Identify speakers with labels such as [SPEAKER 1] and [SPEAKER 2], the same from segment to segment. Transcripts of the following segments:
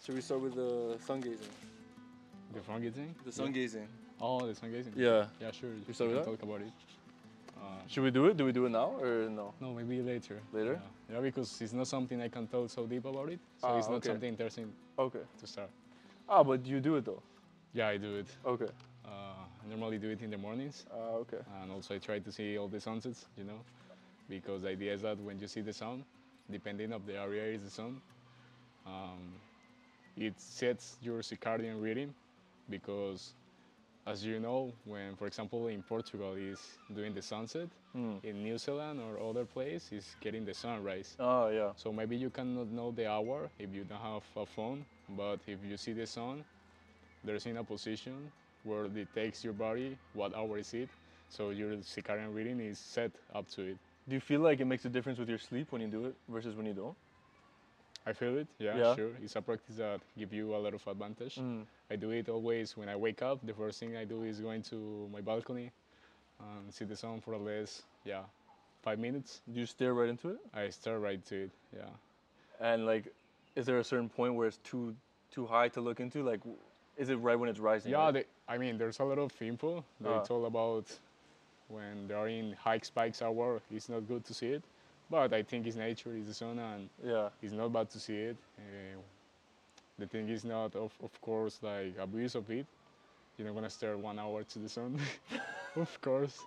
[SPEAKER 1] Should we start with the sun gazing?
[SPEAKER 2] The sun gazing?
[SPEAKER 1] The sun gazing.
[SPEAKER 2] Oh, the sun gazing.
[SPEAKER 1] Yeah.
[SPEAKER 2] Yeah, sure.
[SPEAKER 1] You start with that?
[SPEAKER 2] Talk about it.
[SPEAKER 1] Should we do it? Do we do it now or no?
[SPEAKER 2] No, maybe later.
[SPEAKER 1] Later?
[SPEAKER 2] Yeah, because it's not something I can tell so deep about it. So it's not
[SPEAKER 1] okay.
[SPEAKER 2] something interesting
[SPEAKER 1] Okay.
[SPEAKER 2] to start.
[SPEAKER 1] But you do it though.
[SPEAKER 2] Yeah, I do it.
[SPEAKER 1] Okay.
[SPEAKER 2] I normally do it in the mornings.
[SPEAKER 1] Okay.
[SPEAKER 2] And also I try to see all the sunsets, because the idea is that when you see the sun, depending of the area is the sun, it sets your circadian rhythm because as you know, when, for example, in Portugal is doing the sunset, in New Zealand or other place is getting the sunrise.
[SPEAKER 1] Oh, yeah.
[SPEAKER 2] So maybe you cannot know the hour if you don't have a phone, but if you see the sun, there's in a position where it takes your body, what hour is it, so your circadian rhythm is set up to it.
[SPEAKER 1] Do you feel like it makes a difference with your sleep when you do it versus when you don't?
[SPEAKER 2] I feel it, yeah, sure. It's a practice that gives you a lot of advantage. I do it always when I wake up. The first thing I do is going to my balcony and see the sun for at least, 5 minutes.
[SPEAKER 1] Do you stare right into it?
[SPEAKER 2] I stare right to it, yeah.
[SPEAKER 1] And like, is there a certain point where it's too high to look into? Like, is it right when it's rising?
[SPEAKER 2] Yeah,
[SPEAKER 1] right?
[SPEAKER 2] I mean, there's a lot of info. It's all about when they're in high spikes hour, it's not good to see it. But I think it's nature, it's the sun, and it's not bad to see it. The thing is not, of course, like abuse of it. You're not gonna stare 1 hour to the sun, of course.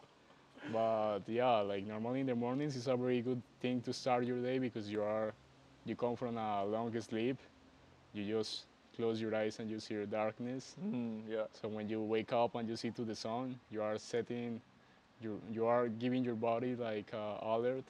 [SPEAKER 2] But yeah, like normally in the mornings, it's a very good thing to start your day because you come from a long sleep. You just close your eyes and you see darkness. So when you wake up and you see to the sun, you are setting, you are giving your body like alert.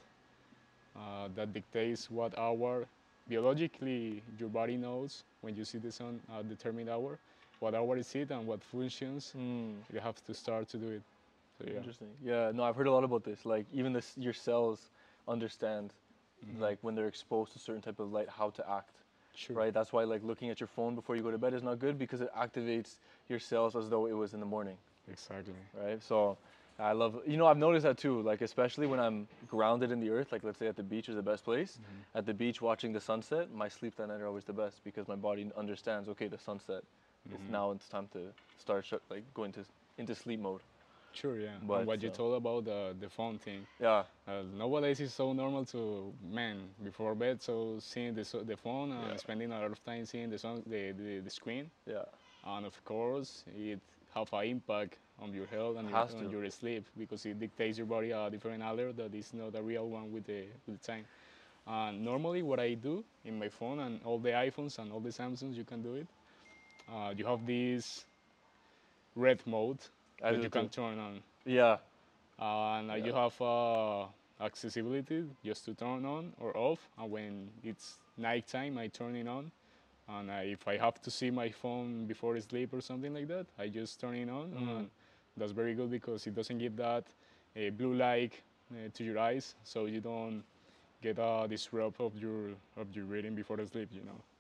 [SPEAKER 2] That dictates what hour. Biologically, your body knows when you see the sun at a determined hour, what hour is it and what functions you have to start to do it. So, yeah.
[SPEAKER 1] Interesting. Yeah, no, I've heard a lot about this. Like even your cells understand, like when they're exposed to certain type of light, how to act.
[SPEAKER 2] Sure.
[SPEAKER 1] Right. That's why like looking at your phone before you go to bed is not good because it activates your cells as though it was in the morning.
[SPEAKER 2] Exactly.
[SPEAKER 1] Right. So I love, I've noticed that too, like especially when I'm grounded in the earth, like let's say at the beach is the best place. At the beach watching the sunset, my sleep that night are always the best because my body understands, okay, the sunset, it's time to start going into sleep mode.
[SPEAKER 2] Sure, yeah.
[SPEAKER 1] But,
[SPEAKER 2] and what you told about the phone thing.
[SPEAKER 1] Yeah.
[SPEAKER 2] Nowadays it's so normal to, before bed, so seeing the phone and spending a lot of time seeing the screen.
[SPEAKER 1] Yeah.
[SPEAKER 2] And of course, it have an impact on your health and on your sleep because it dictates your body a different alert that is not a real one with the time. Normally what I do in my phone and all the iPhones and all the Samsungs, you can do it. You have this red mode that you can turn on.
[SPEAKER 1] Yeah.
[SPEAKER 2] And you have accessibility just to turn on or off. And when it's nighttime, I turn it on. And if I have to see my phone before I sleep or something like that, I just turn it on. And that's very good because it doesn't give that blue light to your eyes, so you don't get a disrupt of your reading before the sleep.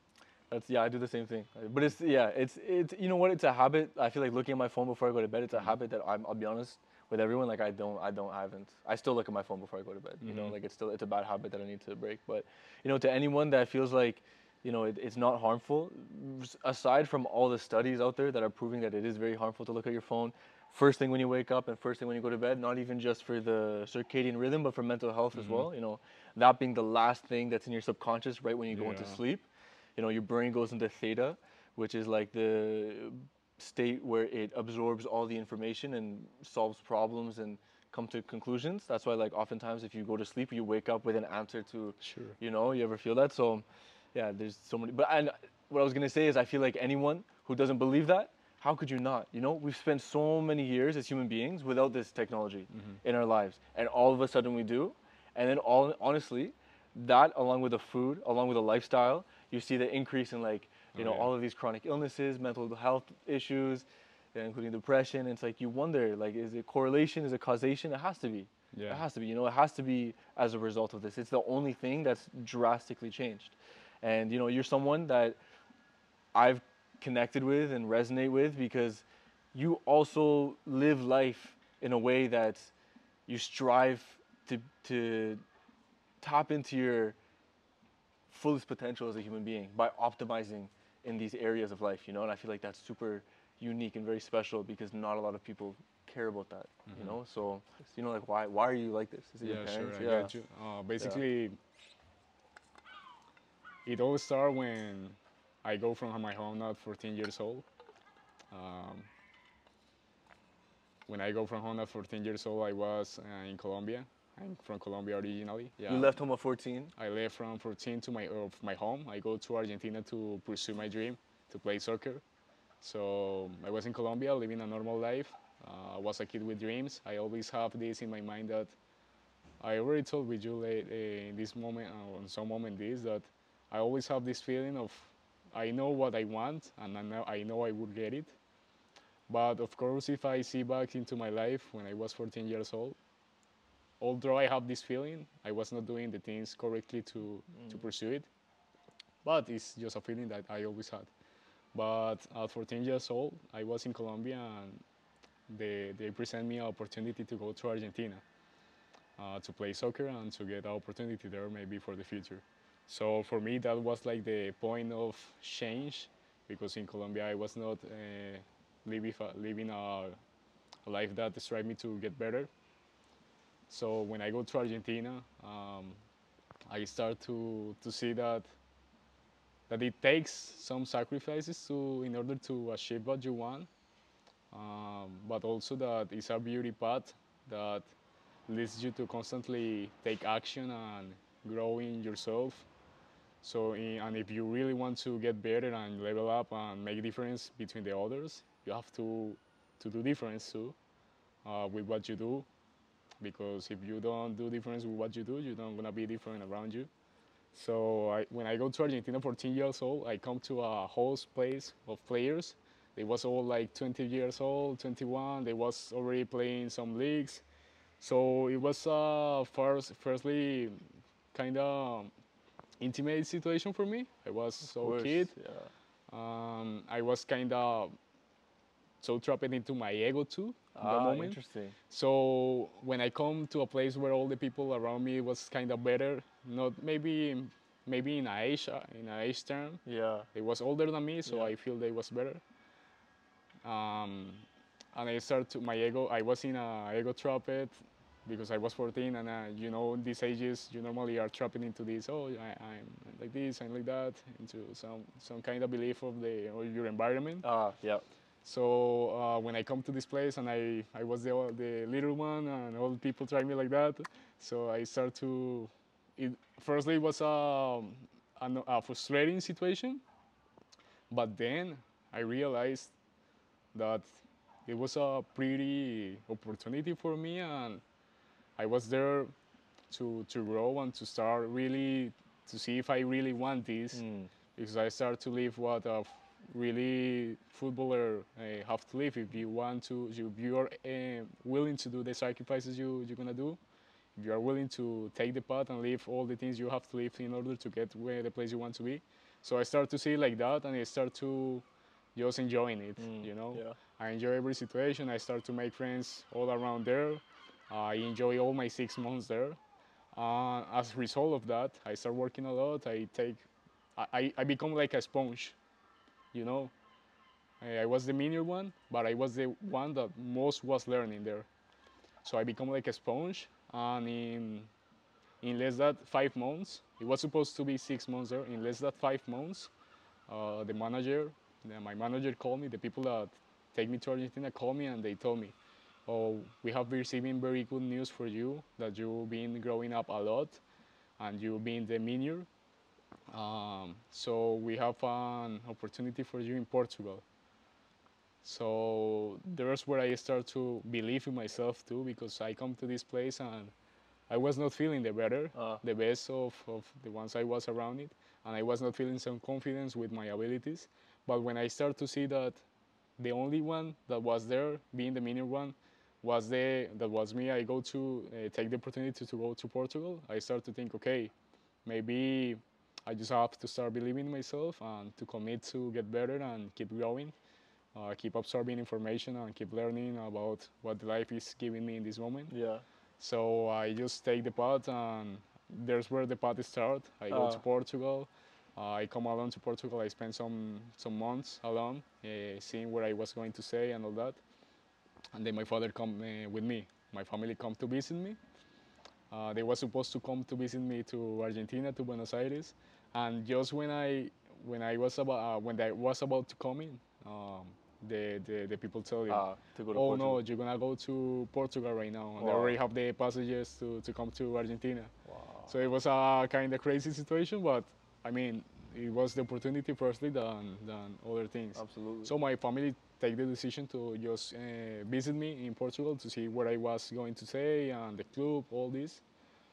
[SPEAKER 1] I do the same thing. But it's you know what? It's a habit. I feel like looking at my phone before I go to bed. It's a habit that I'll be honest with everyone. Like I haven't. I still look at my phone before I go to bed. Like it's a bad habit that I need to break. But to anyone that feels like it's not harmful, aside from all the studies out there that are proving that it is very harmful to look at your phone first thing when you wake up and first thing when you go to bed, not even just for the circadian rhythm, but for mental health as well. That being the last thing that's in your subconscious right when you go into sleep. Your brain goes into theta, which is like the state where it absorbs all the information and solves problems and come to conclusions. That's why like oftentimes if you go to sleep, you wake up with an answer to, you ever feel that? So yeah, there's so many, and what I was gonna say is I feel like anyone who doesn't believe that, how could you not? We've spent so many years as human beings without this technology in our lives, and all of a sudden we do, and then honestly, that along with the food, along with the lifestyle, you see the increase in like, all of these chronic illnesses, mental health issues, including depression. It's like you wonder, like, is it correlation? Is it causation? It has to be.
[SPEAKER 2] Yeah.
[SPEAKER 1] It has to be. It has to be as a result of this. It's the only thing that's drastically changed. And you're someone that I've connected with and resonate with because you also live life in a way that you strive to tap into your fullest potential as a human being by optimizing in these areas of life, you know, and I feel like that's super unique and very special because not a lot of people care about that, you know. So, you know, like why are you like this? Is it your parents?
[SPEAKER 2] Sure, I get you. Basically, it all started when I go from my home at 14 years old. Um, when I go from home at 14 years old, I was in Colombia. I'm from Colombia originally.
[SPEAKER 1] You left home at 14?
[SPEAKER 2] I left from 14 to my home. I go to Argentina to pursue my dream, to play soccer. So I was in Colombia living a normal life. I was a kid with dreams. I always have this in my mind that I already told with you in this moment, on some moment this, that I always have this feeling of I know what I want and I know I would get it. But of course, if I see back into my life when I was 14 years old, although I have this feeling, I was not doing the things correctly to pursue it. But it's just a feeling that I always had. But at 14 years old, I was in Colombia and they present me an opportunity to go to Argentina to play soccer and to get an opportunity there maybe for the future. So for me, that was like the point of change because in Colombia I was not living a life that strive me to get better. So when I go to Argentina, I start to see that it takes some sacrifices in order to achieve what you want, but also that it's a beauty path that leads you to constantly take action and grow in yourself. So, and if you really want to get better and level up and make a difference between the others, you have to do difference too with what you do. Because if you don't do difference with what you do, you're not gonna be different around you. So when I go to Argentina 14 years old, I come to a host place of players. They was all like 20 years old, 21. They was already playing some leagues. So it was firstly kind of intimate situation for me. I was so kid. I was kind of so trapped into my ego too in that moment.
[SPEAKER 1] Interesting.
[SPEAKER 2] So when I come to a place where all the people around me was kind of better, not maybe in age term.
[SPEAKER 1] Yeah.
[SPEAKER 2] They was older than me, so I feel they was better. And I started to my ego. I was in a ego trap because I was 14, and you know, in these ages, you normally are trapped into this. Oh, I'm like this, I'm like that, into some kind of belief of your environment.
[SPEAKER 1] Yeah.
[SPEAKER 2] So when I come to this place and I was the little one and all the people try me like that, so I start to. Firstly, it was a frustrating situation, but then I realized that it was a pretty opportunity for me, and I was there to grow and to start really to see if I really want this, because I start to live what a really footballer have to live. If you want to, if you are willing to do the sacrifices you're gonna do, if you are willing to take the path and live all the things you have to live in order to get where the place you want to be. So I start to see it like that, and I start to just enjoying it. You know, I enjoy every situation. I start to make friends all around there. I enjoy all my 6 months there. As a result of that, I start working a lot. I become like a sponge, you know. I was the minor one, but I was the one that most was learning there. So I become like a sponge, and in less than 5 months, it was supposed to be 6 months there. In less than 5 months, my manager called me. The people that take me to Argentina called me, and they told me, "Oh, we have been receiving very good news for you that you've been growing up a lot, and you've been the minor. So we have an opportunity for you in Portugal." So there's where I start to believe in myself too, because I come to this place and I was not feeling the best of the ones I was around it, and I was not feeling some confidence with my abilities. But when I start to see that the only one that was there, being the minor one, that was me, I go to take the opportunity to go to Portugal. I start to think, okay, maybe I just have to start believing in myself and to commit to get better and keep growing. Keep absorbing information and keep learning about what life is giving me in this moment.
[SPEAKER 1] Yeah.
[SPEAKER 2] So I just take the path, and there's where the path starts. I go to Portugal. I come alone to Portugal. I spent some months alone, seeing where I was going to stay and all that. And then my father come with me. My family come to visit me. They were supposed to come to visit me to Argentina, to Buenos Aires, and just when I was about to come in, the people tell you,
[SPEAKER 1] to go to
[SPEAKER 2] oh
[SPEAKER 1] Portugal.
[SPEAKER 2] no, you're gonna go to Portugal right now, and they
[SPEAKER 1] Wow.
[SPEAKER 2] already have the passages to come to Argentina.
[SPEAKER 1] Wow.
[SPEAKER 2] So it was a kind of crazy situation, but I mean, it was the opportunity firstly than other things.
[SPEAKER 1] Absolutely.
[SPEAKER 2] So my family take the decision to just visit me in Portugal to see where I was going to stay and the club, all this.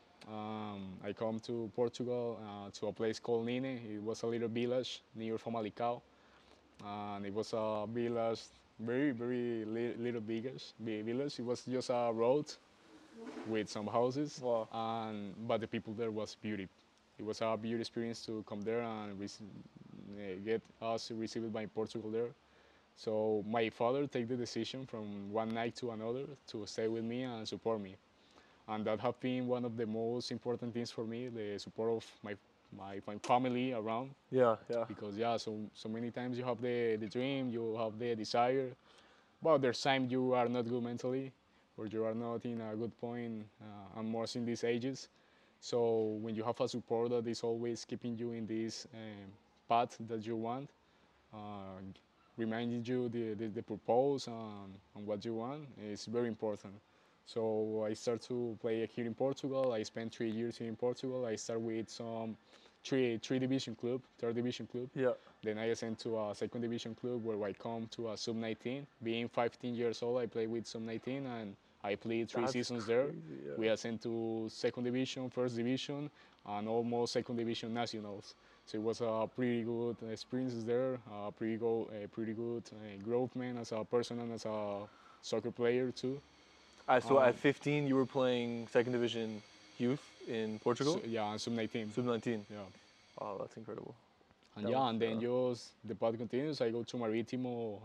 [SPEAKER 2] I come to Portugal to a place called Nine. It was a little village near Famalicão, and it was a village, very little village. It was just a road with some houses,
[SPEAKER 1] Wow.
[SPEAKER 2] but the people there was beauty. It was a beauty experience to come there and get us received by Portugal there. So my father take the decision from one night to another to stay with me and support me, and that have been one of the most important things for me, the support of my family around.
[SPEAKER 1] Yeah, yeah.
[SPEAKER 2] Because so many times you have the dream, you have the desire, but there's times you are not good mentally, or you are not in a good point, and more in these ages. So when you have a support that is always keeping you in this path that you want, uh, reminding you the purpose and what you want is very important. So I start to play here in Portugal. I spent 3 years here in Portugal. I start with some three division club, third division club.
[SPEAKER 1] Yeah.
[SPEAKER 2] Then I ascend to a second division club where I come to a sub-19. Being 15 years old, I play with sub-19 and I played three
[SPEAKER 1] That's
[SPEAKER 2] seasons there.
[SPEAKER 1] crazy, yeah.
[SPEAKER 2] We ascend to second division, first division, and almost second division nationals. So it was a pretty good experiences there, pretty good growth man as a person and as a soccer player too.
[SPEAKER 1] So at 15, you were playing second division youth in Portugal?
[SPEAKER 2] So, yeah, and sub-19.
[SPEAKER 1] Sub-19.
[SPEAKER 2] Yeah.
[SPEAKER 1] Oh, that's incredible.
[SPEAKER 2] And and then just the path continues. I go to Maritimo.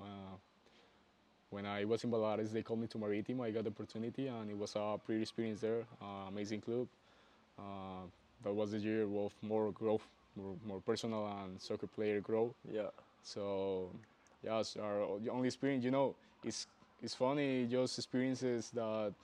[SPEAKER 2] When I was in Baleares, they called me to Maritimo. I got the opportunity, and it was a pretty experience there. Amazing club. That was the year of more growth, more personal and soccer player growth.
[SPEAKER 1] Yeah.
[SPEAKER 2] So, yes, our only experience. It's funny just experiences that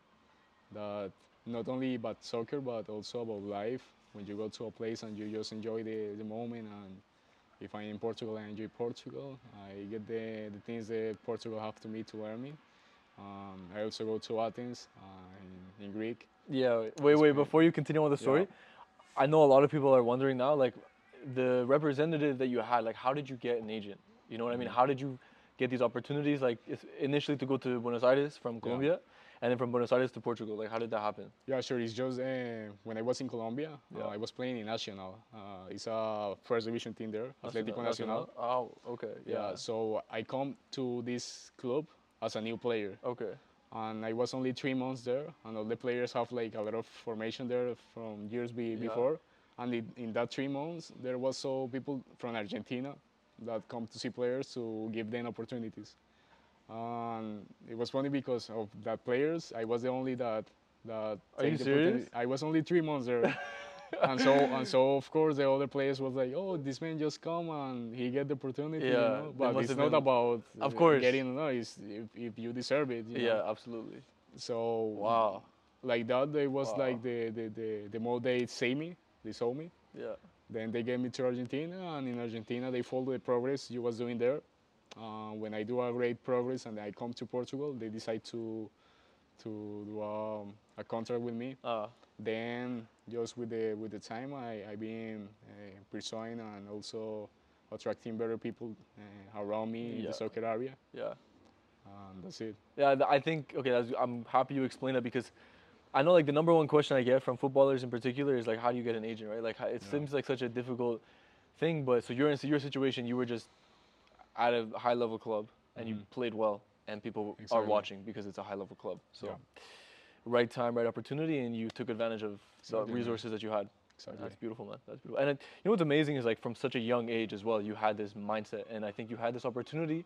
[SPEAKER 2] not only about soccer but also about life. When you go to a place and you just enjoy the moment, and if I'm in Portugal, I enjoy Portugal. I get the things that Portugal have to me to learn me. I also go to Athens in Greek.
[SPEAKER 1] Yeah. Wait. Before you continue on the story, I know a lot of people are wondering now, like, the representative that you had, like, how did you get an agent? You know what I mean? How did you get these opportunities, like, initially to go to Buenos Aires from Colombia, and then from Buenos Aires to Portugal? Like, how did that happen?
[SPEAKER 2] Yeah, sure. It's just when I was in Colombia, I was playing in Nacional. It's a first division team there, Atlético Nacional.
[SPEAKER 1] Oh, okay.
[SPEAKER 2] Yeah. So I come to this club as a new player.
[SPEAKER 1] Okay.
[SPEAKER 2] And I was only 3 months there, and all the players have like a lot of formation there from years before. And in that 3 months, there was so people from Argentina that come to see players to give them opportunities. And it was funny because of that players, I was the only that.
[SPEAKER 1] Are you serious?
[SPEAKER 2] I was only 3 months there. and so of course the other players was like, oh, this man just come and he get the opportunity, you know? But it's not about
[SPEAKER 1] of course
[SPEAKER 2] getting it's if you deserve it, you know?
[SPEAKER 1] Absolutely.
[SPEAKER 2] So
[SPEAKER 1] wow,
[SPEAKER 2] like that, it was like the more they saw me.
[SPEAKER 1] Yeah.
[SPEAKER 2] Then they gave me to Argentina, and in Argentina they follow the progress you was doing there. When I do a great progress and I come to Portugal, they decide to do a contract with me. Then just with the time, I've been pursuing and also attracting better people around me in the soccer area.
[SPEAKER 1] Yeah.
[SPEAKER 2] That's it.
[SPEAKER 1] Yeah, I think, okay, I'm happy you explained that, because I know, like, the number one question I get from footballers in particular is, like, how do you get an agent, right? Like, it seems like such a difficult thing, but so you're in your situation, you were just at a high-level club, and you played well, and people are watching because it's a high-level club. So right time, right opportunity, and you took advantage of the resources that you had.
[SPEAKER 2] Exactly.
[SPEAKER 1] That's beautiful, man. That's beautiful. And you know what's amazing is, like, from such a young age as well, you had this mindset, and I think you had this opportunity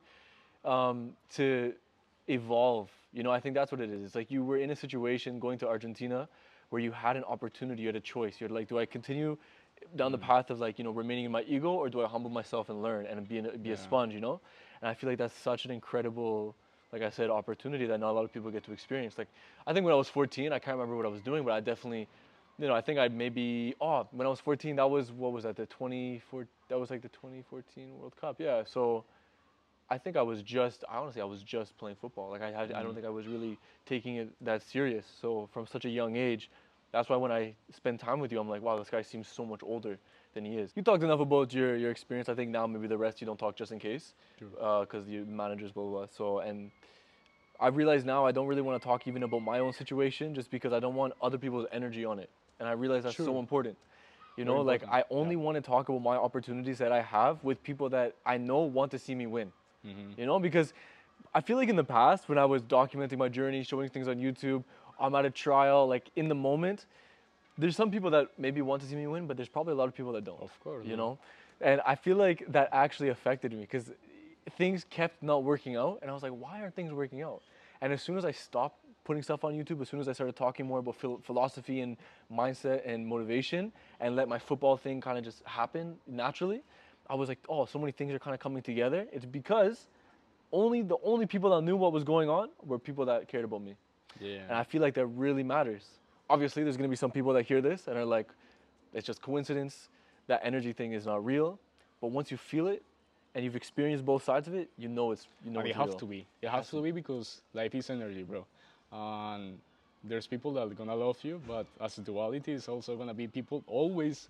[SPEAKER 1] to evolve. You know, I think that's what it is. It's like you were in a situation going to Argentina where you had an opportunity, you had a choice. You're like, do I continue down the path of like, remaining in my ego, or do I humble myself and learn and be a sponge, And I feel like that's such an incredible, like I said, opportunity that not a lot of people get to experience. Like, I think when I was 14, I can't remember what I was doing, but I definitely, I think I maybe, when I was 14, that was, what was that, that was like the 2014 World Cup, yeah. So I think honestly, I was just playing football. Like, I don't think I was really taking it that serious. So from such a young age, that's why when I spend time with you, I'm like, wow, this guy seems so much older than he is. You talked enough about your experience. I think now maybe the rest you don't talk just in case, because the managers, blah, blah, blah. So, and I realize now I don't really want to talk even about my own situation, just because I don't want other people's energy on it. And I realize that's so important. Like, I only want to talk about my opportunities that I have with people that I know want to see me win. Because I feel like in the past, when I was documenting my journey, showing things on YouTube, I'm at a trial, like in the moment, there's some people that maybe want to see me win, but there's probably a lot of people that don't.
[SPEAKER 2] Of course.
[SPEAKER 1] And I feel like that actually affected me, because things kept not working out, and I was like, why aren't things working out? And as soon as I stopped putting stuff on YouTube, as soon as I started talking more about philosophy and mindset and motivation, and let my football thing kind of just happen naturally, I was like, oh, so many things are kind of coming together. It's because the only people that knew what was going on were people that cared about me.
[SPEAKER 2] Yeah.
[SPEAKER 1] And I feel like that really matters. Obviously, there's going to be some people that hear this and are like, it's just coincidence. That energy thing is not real. But once you feel it and you've experienced both sides of it, you know it's real.
[SPEAKER 2] It has to be. It has to be, because life is energy, bro. And there's people that are going to love you, but as a duality, it's also going to be people always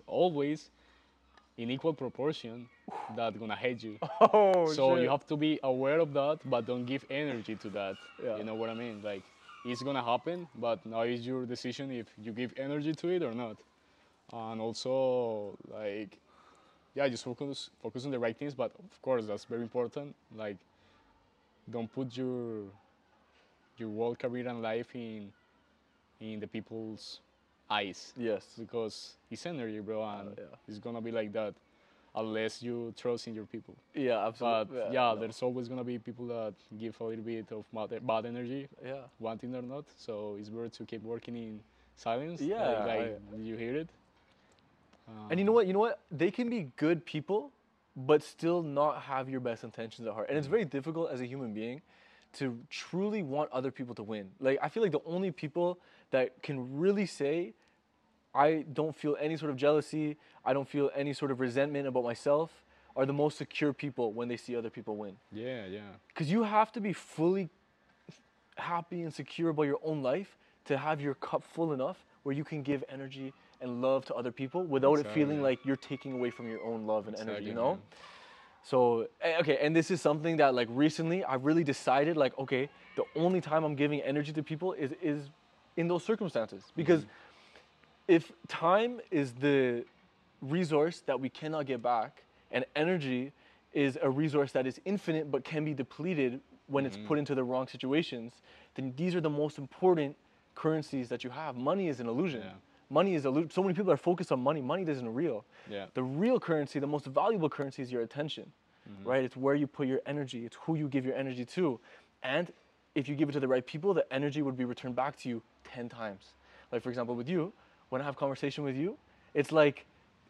[SPEAKER 2] in equal proportion that gonna hate you. So
[SPEAKER 1] shit.
[SPEAKER 2] you have to be aware of that, but don't give energy to that. You know what I mean? Like, it's gonna happen, but now it's your decision if you give energy to it or not. And also, like, just focus on the right things, but of course that's very important. Like, don't put your whole career and life in the people's eyes.
[SPEAKER 1] Yes.
[SPEAKER 2] Because it's energy, bro, and it's gonna be like that unless you trust in your people.
[SPEAKER 1] Yeah, absolutely.
[SPEAKER 2] But there's always gonna be people that give a little bit of bad energy, wanting or not. So it's better to keep working in silence.
[SPEAKER 1] Yeah.
[SPEAKER 2] Like you hear it.
[SPEAKER 1] And you know what? They can be good people, but still not have your best intentions at heart. And it's very difficult as a human being to truly want other people to win. Like, I feel like the only people that can really say, I don't feel any sort of jealousy, I don't feel any sort of resentment about myself, are the most secure people when they see other people win.
[SPEAKER 2] Yeah.
[SPEAKER 1] Because you have to be fully happy and secure about your own life to have your cup full enough where you can give energy and love to other people without it feeling like you're taking away from your own love and energy,
[SPEAKER 2] Man.
[SPEAKER 1] So, okay, and this is something that, like, recently I really decided, like, okay, the only time I'm giving energy to people is in those circumstances. Because if time is the resource that we cannot get back, and energy is a resource that is infinite but can be depleted when it's put into the wrong situations, then these are the most important currencies that you have. Money is an illusion.
[SPEAKER 2] Yeah.
[SPEAKER 1] Money is illusion. So many people are focused on money. Money isn't real.
[SPEAKER 2] Yeah.
[SPEAKER 1] The real currency, the most valuable currency, is your attention, right? It's where you put your energy. It's who you give your energy to. And if you give it to the right people, the energy would be returned back to you 10 times. Like, for example, with you, when I have conversation with you, it's like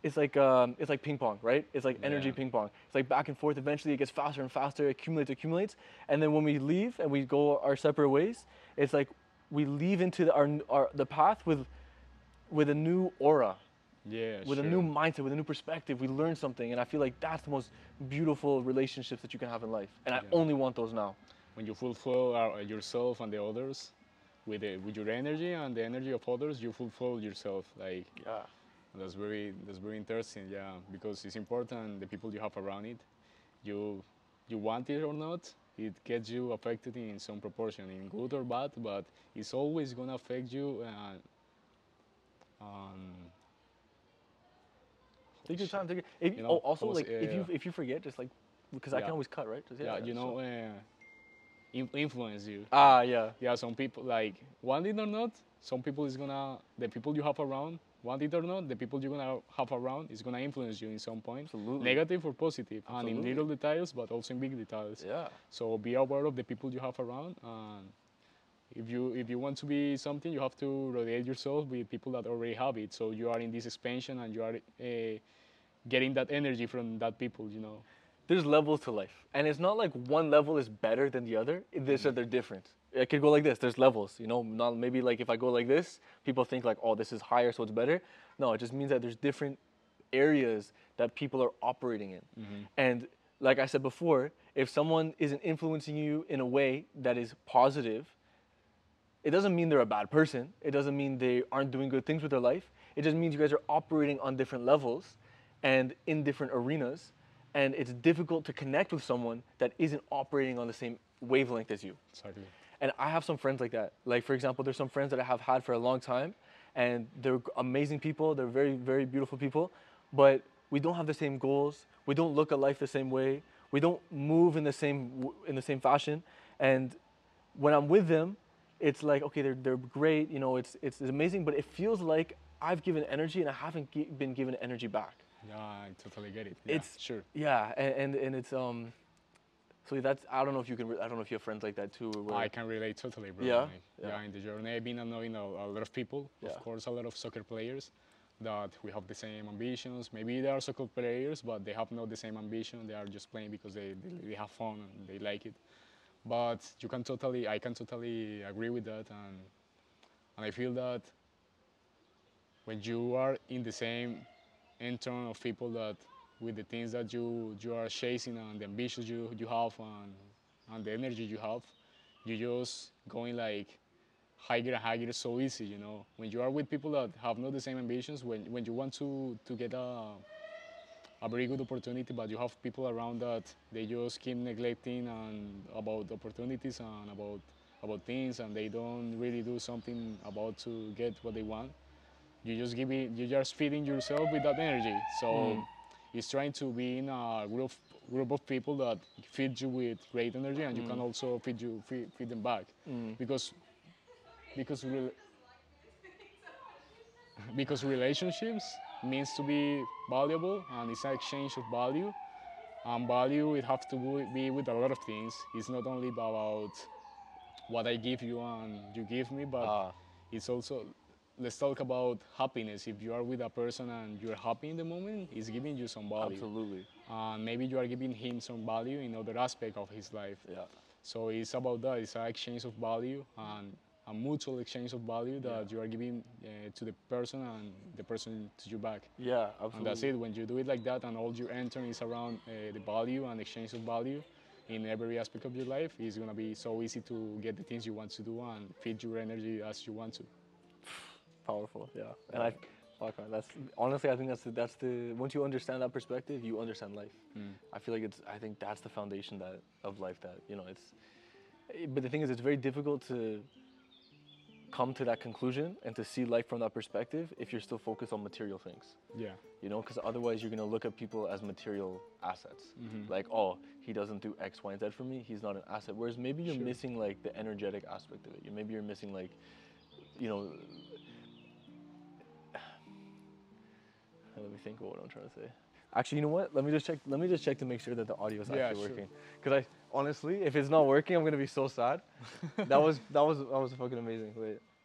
[SPEAKER 1] ping pong, right? It's like energy ping pong. It's like back and forth. Eventually, it gets faster and faster, accumulates. And then when we leave and we go our separate ways, it's like we leave into the path with a new aura.
[SPEAKER 2] Yeah,
[SPEAKER 1] with a new mindset, with a new perspective. We learn something, and I feel like that's the most beautiful relationships that you can have in life. And I only want those now.
[SPEAKER 2] When you fulfill yourself and the others with your energy and the energy of others, you fulfill yourself. Like, that's very interesting. Yeah, because it's important the people you have around it. You want it or not, it gets you affected in some proportion, in good or bad, but it's always gonna affect you.
[SPEAKER 1] Take your time. If you forget, just like, because I can always cut, right? Just,
[SPEAKER 2] influence you.
[SPEAKER 1] Yeah,
[SPEAKER 2] some people, like, want it or not, the people you have around, want it or not, the people you're gonna have around is gonna influence you in some point.
[SPEAKER 1] Absolutely.
[SPEAKER 2] Negative or positive. Absolutely. And in little details, but also in big details.
[SPEAKER 1] Yeah.
[SPEAKER 2] So be aware of the people you have around, and If you want to be something, you have to rotate yourself with people that already have it. So you are in this expansion, and you are getting that energy from that people.
[SPEAKER 1] There's levels to life, and it's not like one level is better than the other. It's that they're different. It could go like this. There's levels, Not maybe like if I go like this, people think like, oh, this is higher, so it's better. No, it just means that there's different areas that people are operating in, and like I said before, if someone isn't influencing you in a way that is positive, it doesn't mean they're a bad person. It doesn't mean they aren't doing good things with their life. It just means you guys are operating on different levels and in different arenas. And it's difficult to connect with someone that isn't operating on the same wavelength as you.
[SPEAKER 2] Exactly.
[SPEAKER 1] And I have some friends like that. Like, for example, there's some friends that I have had for a long time, and they're amazing people. They're very, very beautiful people. But we don't have the same goals. We don't look at life the same way. We don't move in the same fashion. And when I'm with them, it's like, okay, they're great. It's amazing. But it feels like I've given energy and I haven't been given energy back.
[SPEAKER 2] Yeah, I totally get it. Yeah, sure.
[SPEAKER 1] Yeah, and it's so that's I don't know if you can I don't know if you have friends like that too.
[SPEAKER 2] I can relate totally, bro.
[SPEAKER 1] Yeah,
[SPEAKER 2] yeah. In the journey, I've been knowing a lot of people. Yeah. Of course, a lot of soccer players that we have the same ambitions. Maybe they are soccer players, but they have not the same ambition. They are just playing because they have fun and they like it. But I can totally agree with that, and I feel that when you are in the same in terms of people that with the things that you are chasing and the ambitions you have and the energy you have, you just going like higher and higher so easy, When you are with people that have not the same ambitions, when you want to get a very good opportunity, but you have people around that they just keep neglecting and about opportunities and about things, and they don't really do something about to get what they want. You're just feeding yourself with that energy. So it's trying to be in a group of people that feed you with great energy, and you can also feed them back, because relationships means to be valuable, and it's an exchange of value. And value, it has to be with a lot of things. It's not only about what I give you and you give me, but it's also, let's talk about happiness. If you are with a person and you're happy in the moment, it's giving you some value.
[SPEAKER 1] Absolutely.
[SPEAKER 2] And maybe you are giving him some value in other aspect of his life.
[SPEAKER 1] Yeah.
[SPEAKER 2] So it's about that. It's an exchange of value and a mutual exchange of value that you are giving to the person and the person to you back.
[SPEAKER 1] Yeah, absolutely.
[SPEAKER 2] And that's it. When you do it like that and all your entering is around the value and exchange of value in every aspect of your life, it's going to be so easy to get the things you want to do and feed your energy as you want to.
[SPEAKER 1] Powerful, yeah. And that's honestly, I think that's the once you understand that perspective, you understand life. I feel like I think that's the foundation of life that, but the thing is, it's very difficult to come to that conclusion and to see life from that perspective if you're still focused on material things.
[SPEAKER 2] Yeah.
[SPEAKER 1] Because otherwise you're going to look at people as material assets. Like, oh, he doesn't do X, Y, and Z for me, he's not an asset. Whereas maybe you're missing like the energetic aspect of it. Maybe you're missing like, let me think of what I'm trying to say. Actually, you know what? Let me just check to make sure that the audio is actually working. Because honestly, if it's not working, I'm gonna be so sad. That was fucking amazing. Wait.